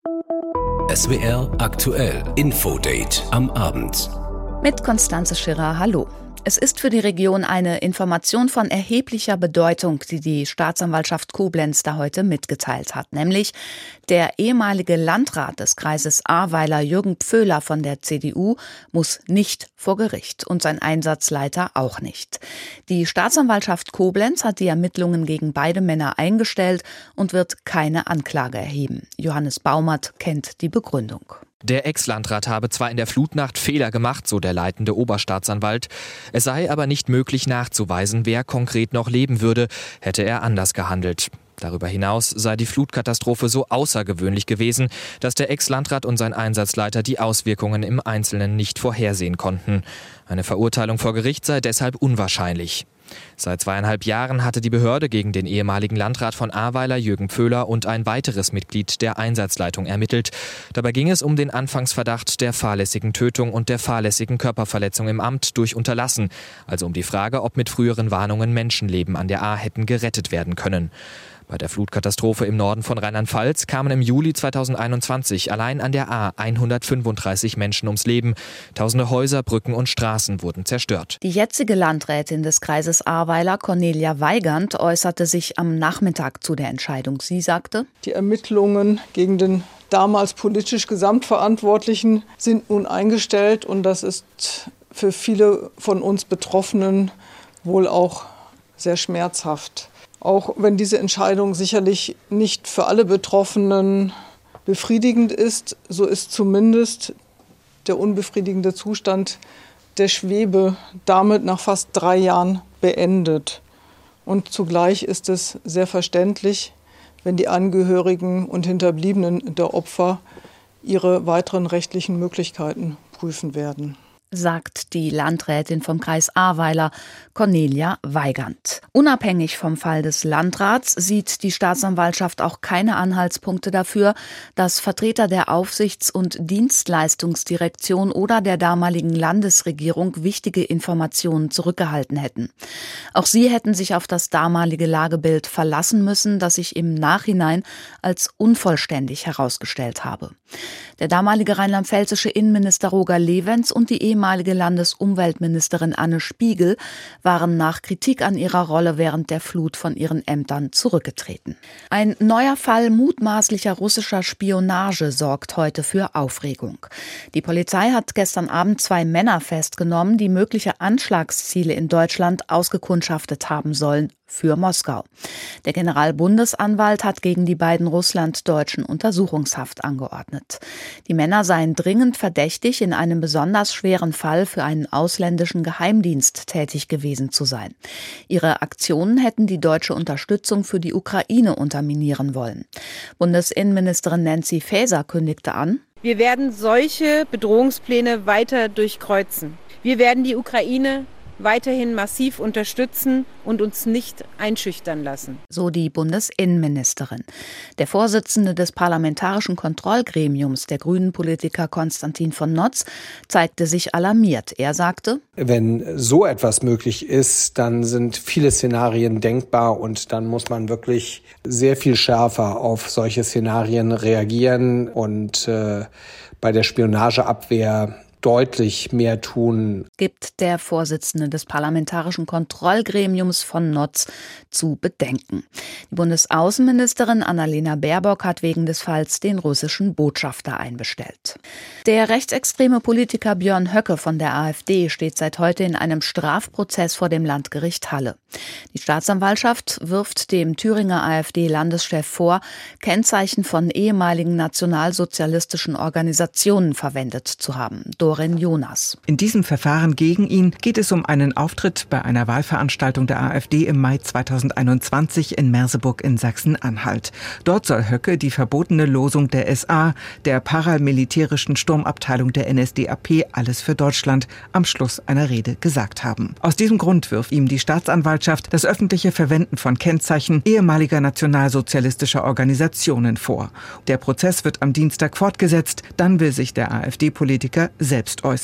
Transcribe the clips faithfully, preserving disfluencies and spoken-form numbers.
S W R aktuell Infodate am Abend. Mit Konstanze Schirrer, hallo. Es ist für die Region eine Information von erheblicher Bedeutung, die die Staatsanwaltschaft Koblenz da heute mitgeteilt hat. Nämlich der ehemalige Landrat des Kreises Ahrweiler, Jürgen Pföhler von der C D U, muss nicht vor Gericht und sein Einsatzleiter auch nicht. Die Staatsanwaltschaft Koblenz hat die Ermittlungen gegen beide Männer eingestellt und wird keine Anklage erheben. Johannes Baumert kennt die Begründung. Der Ex-Landrat habe zwar in der Flutnacht Fehler gemacht, so der leitende Oberstaatsanwalt. Es sei aber nicht möglich nachzuweisen, wer konkret noch leben würde, hätte er anders gehandelt. Darüber hinaus sei die Flutkatastrophe so außergewöhnlich gewesen, dass der Ex-Landrat und sein Einsatzleiter die Auswirkungen im Einzelnen nicht vorhersehen konnten. Eine Verurteilung vor Gericht sei deshalb unwahrscheinlich. Seit zweieinhalb Jahren hatte die Behörde gegen den ehemaligen Landrat von Ahrweiler, Jürgen Pföhler, und ein weiteres Mitglied der Einsatzleitung ermittelt. Dabei ging es um den Anfangsverdacht der fahrlässigen Tötung und der fahrlässigen Körperverletzung im Amt durch Unterlassen, also um die Frage, ob mit früheren Warnungen Menschenleben an der Ahr hätten gerettet werden können. Bei der Flutkatastrophe im Norden von Rheinland-Pfalz kamen im Juli zweitausendeinundzwanzig allein an der Ahr hundertfünfunddreißig Menschen ums Leben. Tausende Häuser, Brücken und Straßen wurden zerstört. Die jetzige Landrätin des Kreises Ahrweiler, Cornelia Weigand, äußerte sich am Nachmittag zu der Entscheidung. Sie sagte: Die Ermittlungen gegen den damals politisch Gesamtverantwortlichen sind nun eingestellt und das ist für viele von uns Betroffenen wohl auch sehr schmerzhaft. Auch wenn diese Entscheidung sicherlich nicht für alle Betroffenen befriedigend ist, so ist zumindest der unbefriedigende Zustand der Schwebe damit nach fast drei Jahren beendet. Und zugleich ist es sehr verständlich, wenn die Angehörigen und Hinterbliebenen der Opfer ihre weiteren rechtlichen Möglichkeiten prüfen werden, sagt die Landrätin vom Kreis Ahrweiler, Cornelia Weigand. Unabhängig vom Fall des Landrats sieht die Staatsanwaltschaft auch keine Anhaltspunkte dafür, dass Vertreter der Aufsichts- und Dienstleistungsdirektion oder der damaligen Landesregierung wichtige Informationen zurückgehalten hätten. Auch sie hätten sich auf das damalige Lagebild verlassen müssen, das sich im Nachhinein als unvollständig herausgestellt habe. Der damalige rheinland-pfälzische Innenminister Roger Lewens und die ehemalige Landesumweltministerin Anne Spiegel waren nach Kritik an ihrer Rolle während der Flut von ihren Ämtern zurückgetreten. Ein neuer Fall mutmaßlicher russischer Spionage sorgt heute für Aufregung. Die Polizei hat gestern Abend zwei Männer festgenommen, die mögliche Anschlagsziele in Deutschland ausgekundschaftet haben sollen für Moskau. Der Generalbundesanwalt hat gegen die beiden Russlanddeutschen Untersuchungshaft angeordnet. Die Männer seien dringend verdächtig, in einem besonders schweren Fall für einen ausländischen Geheimdienst tätig gewesen zu sein. Ihre Aktionen hätten die deutsche Unterstützung für die Ukraine unterminieren wollen. Bundesinnenministerin Nancy Faeser kündigte an: Wir werden solche Bedrohungspläne weiter durchkreuzen. Wir werden die Ukraine weiterhin massiv unterstützen und uns nicht einschüchtern lassen. So die Bundesinnenministerin. Der Vorsitzende des Parlamentarischen Kontrollgremiums, der Grünen-Politiker Konstantin von Notz, zeigte sich alarmiert. Er sagte: Wenn so etwas möglich ist, dann sind viele Szenarien denkbar und dann muss man wirklich sehr viel schärfer auf solche Szenarien reagieren und äh, bei der Spionageabwehr deutlich mehr tun, gibt der Vorsitzende des Parlamentarischen Kontrollgremiums von Notz zu bedenken. Die Bundesaußenministerin Annalena Baerbock hat wegen des Falls den russischen Botschafter einbestellt. Der rechtsextreme Politiker Björn Höcke von der AfD steht seit heute in einem Strafprozess vor dem Landgericht Halle. Die Staatsanwaltschaft wirft dem Thüringer AfD-Landeschef vor, Kennzeichen von ehemaligen nationalsozialistischen Organisationen verwendet zu haben. Dorin Jonas. In diesem Verfahren gegen ihn geht es um einen Auftritt bei einer Wahlveranstaltung der AfD im Mai zweitausendeinundzwanzig in Merseburg in Sachsen-Anhalt. Dort soll Höcke die verbotene Losung der S A, der paramilitärischen Sturmabteilung der N S D A P, alles für Deutschland, am Schluss einer Rede gesagt haben. Aus diesem Grund wirft ihm die Staatsanwaltschaft das öffentliche Verwenden von Kennzeichen ehemaliger nationalsozialistischer Organisationen vor. Der Prozess wird am Dienstag fortgesetzt, dann will sich der AfD-Politiker selbst äußern.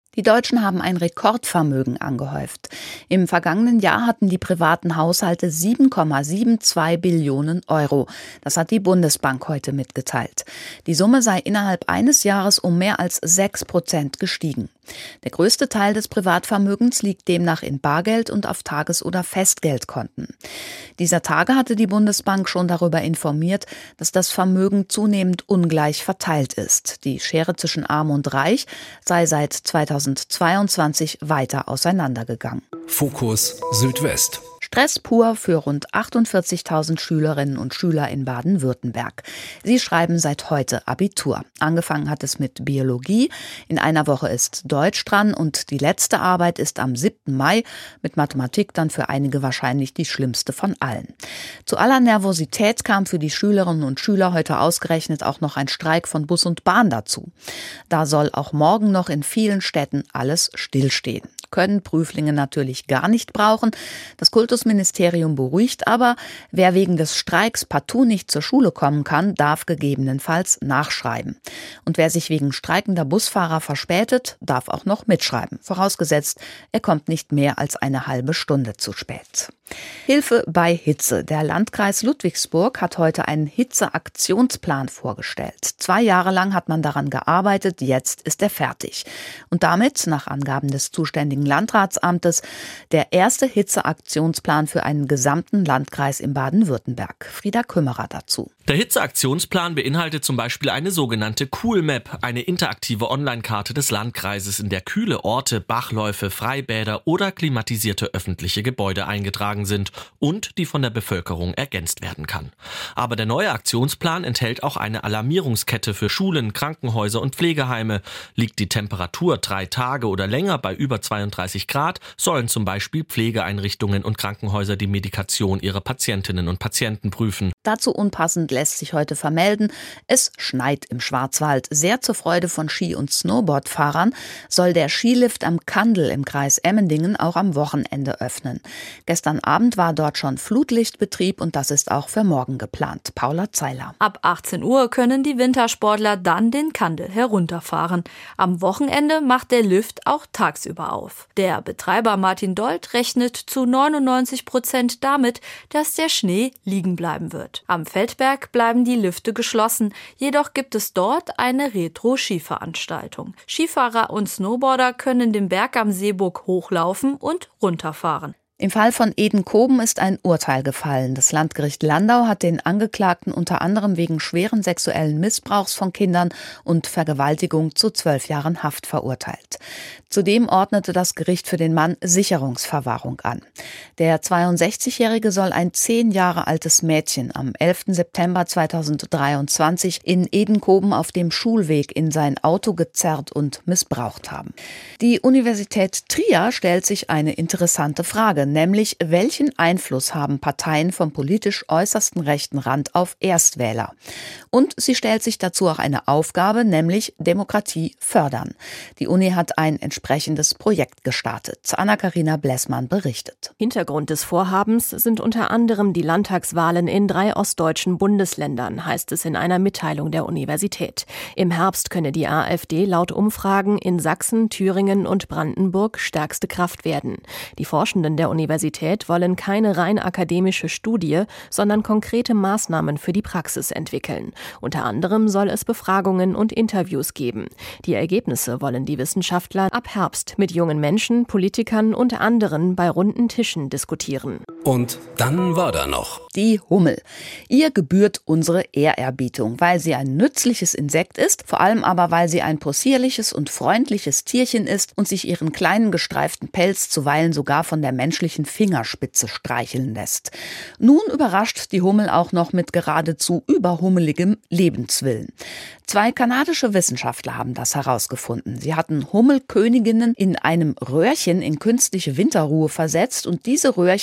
Die Deutschen haben ein Rekordvermögen angehäuft. Im vergangenen Jahr hatten die privaten Haushalte sieben Komma zweiundsiebzig Billionen Euro. Das hat die Bundesbank heute mitgeteilt. Die Summe sei innerhalb eines Jahres um mehr als sechs Prozent gestiegen. Der größte Teil des Privatvermögens liegt demnach in Bargeld und auf Tages- oder Festgeldkonten. Dieser Tage hatte die Bundesbank schon darüber informiert, dass das Vermögen zunehmend ungleich verteilt ist. Die Schere zwischen Arm und Reich sei seit zweitausendzweiundzwanzig weiter auseinandergegangen. Fokus Südwest. Stress pur für rund achtundvierzigtausend Schülerinnen und Schüler in Baden-Württemberg. Sie schreiben seit heute Abitur. Angefangen hat es mit Biologie. In einer Woche ist Deutsch dran und die letzte Arbeit ist am siebten Mai. Mit Mathematik dann für einige wahrscheinlich die schlimmste von allen. Zu aller Nervosität kam für die Schülerinnen und Schüler heute ausgerechnet auch noch ein Streik von Bus und Bahn dazu. Da soll auch morgen noch in vielen Städten alles stillstehen. Können Prüflinge natürlich gar nicht brauchen. Das Kultusministerium beruhigt aber, wer wegen des Streiks partout nicht zur Schule kommen kann, darf gegebenenfalls nachschreiben. Und wer sich wegen streikender Busfahrer verspätet, darf auch noch mitschreiben. Vorausgesetzt, er kommt nicht mehr als eine halbe Stunde zu spät. Hilfe bei Hitze. Der Landkreis Ludwigsburg hat heute einen Hitzeaktionsplan vorgestellt. Zwei Jahre lang hat man daran gearbeitet, jetzt ist er fertig. Und damit, nach Angaben des zuständigen Landratsamtes, der erste Hitzeaktionsplan für einen gesamten Landkreis in Baden-Württemberg. Frieda Kümmerer dazu. Der Hitzeaktionsplan beinhaltet zum Beispiel eine sogenannte Cool-Map, eine interaktive Online-Karte des Landkreises, in der kühle Orte, Bachläufe, Freibäder oder klimatisierte öffentliche Gebäude eingetragen sind und die von der Bevölkerung ergänzt werden kann. Aber der neue Aktionsplan enthält auch eine Alarmierungskette für Schulen, Krankenhäuser und Pflegeheime. Liegt die Temperatur drei Tage oder länger bei über zweiunddreißig Grad, sollen zum Beispiel Pflegeeinrichtungen und Krankenhäuser die Medikation ihrer Patientinnen und Patienten prüfen. Dazu unpassend lässt sich heute vermelden, es schneit im Schwarzwald. Sehr zur Freude von Ski- und Snowboardfahrern soll der Skilift am Kandel im Kreis Emmendingen auch am Wochenende öffnen. Gestern Abend war dort schon Flutlichtbetrieb und das ist auch für morgen geplant. Paula Zeiler. Ab achtzehn Uhr können die Wintersportler dann den Kandel herunterfahren. Am Wochenende macht der Lift auch tagsüber auf. Der Betreiber Martin Dold rechnet zu neunundneunzig Prozent damit, dass der Schnee liegen bleiben wird. Am Feldberg bleiben die Lifte geschlossen, jedoch gibt es dort eine Retro-Skiveranstaltung. Skifahrer und Snowboarder können den Berg am Seeburg hochlaufen und runterfahren. Im Fall von Edenkoben ist ein Urteil gefallen. Das Landgericht Landau hat den Angeklagten unter anderem wegen schweren sexuellen Missbrauchs von Kindern und Vergewaltigung zu zwölf Jahren Haft verurteilt. Zudem ordnete das Gericht für den Mann Sicherungsverwahrung an. Der zweiundsechzigjährige soll ein zehn Jahre altes Mädchen am elften September zweitausenddreiundzwanzig in Edenkoben auf dem Schulweg in sein Auto gezerrt und missbraucht haben. Die Universität Trier stellt sich eine interessante Frage, nämlich welchen Einfluss haben Parteien vom politisch äußersten rechten Rand auf Erstwähler? Und sie stellt sich dazu auch eine Aufgabe, nämlich Demokratie fördern. Die Uni hat ein entsprechendes Projekt gestartet. Anna-Karina Blessmann berichtet. Hintergrund des Vorhabens sind unter anderem die Landtagswahlen in drei ostdeutschen Bundesländern, heißt es in einer Mitteilung der Universität. Im Herbst könne die AfD laut Umfragen in Sachsen, Thüringen und Brandenburg stärkste Kraft werden. Die Forschenden der Universität wollen keine rein akademische Studie, sondern konkrete Maßnahmen für die Praxis entwickeln. Unter anderem soll es Befragungen und Interviews geben. Die Ergebnisse wollen die Wissenschaftler ab Herbst mit jungen Menschen, Politikern und anderen bei runden Tischen diskutieren. Und dann war da noch die Hummel. Ihr gebührt unsere Ehrerbietung, weil sie ein nützliches Insekt ist, vor allem aber, weil sie ein possierliches und freundliches Tierchen ist und sich ihren kleinen gestreiften Pelz zuweilen sogar von der menschlichen Fingerspitze streicheln lässt. Nun überrascht die Hummel auch noch mit geradezu überhummeligem Lebenswillen. Zwei kanadische Wissenschaftler haben das herausgefunden. Sie hatten Hummelköniginnen in einem Röhrchen in künstliche Winterruhe versetzt und diese Röhrchen dann aus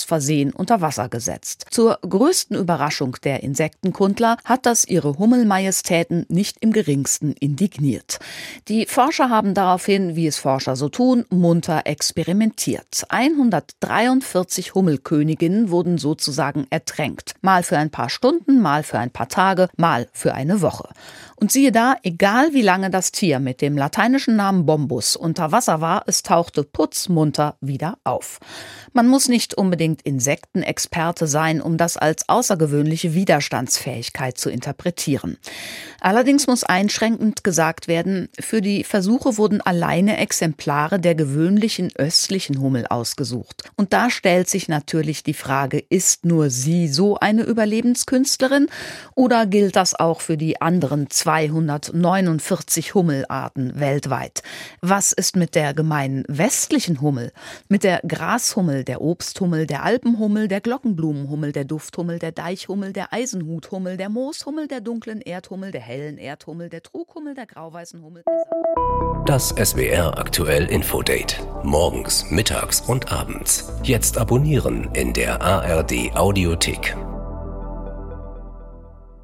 aus Versehen unter Wasser gesetzt. Zur größten Überraschung der Insektenkundler hat das ihre Hummelmajestäten nicht im geringsten indigniert. Die Forscher haben daraufhin, wie es Forscher so tun, munter experimentiert. hundertdreiundvierzig Hummelköniginnen wurden sozusagen ertränkt. Mal für ein paar Stunden, mal für ein paar Tage, mal für eine Woche. Und siehe da, egal wie lange das Tier mit dem lateinischen Namen Bombus unter Wasser war, es tauchte putzmunter wieder auf. Man muss nicht unbedingt Insektenexperte sein, um das als außergewöhnliche Widerstandsfähigkeit zu interpretieren. Allerdings muss einschränkend gesagt werden, für die Versuche wurden alleine Exemplare der gewöhnlichen östlichen Hummel ausgesucht. Und da stellt sich natürlich die Frage, ist nur sie so eine Überlebenskünstlerin oder gilt das auch für die anderen zweihundertneunundvierzig Hummelarten weltweit? Was ist mit der gemeinen westlichen Hummel, mit der Grashummel, der Obsthummel, der Alpenhummel, der Glockenblumenhummel, der Dufthummel, der Deichhummel, der Eisenhuthummel, der Mooshummel, der dunklen Erdhummel, der hellen Erdhummel, der Trughummel, der grauweißen Hummel? Das S W R aktuell Infodate. Morgens, mittags und abends. Jetzt abonnieren in der A R D Audiothek.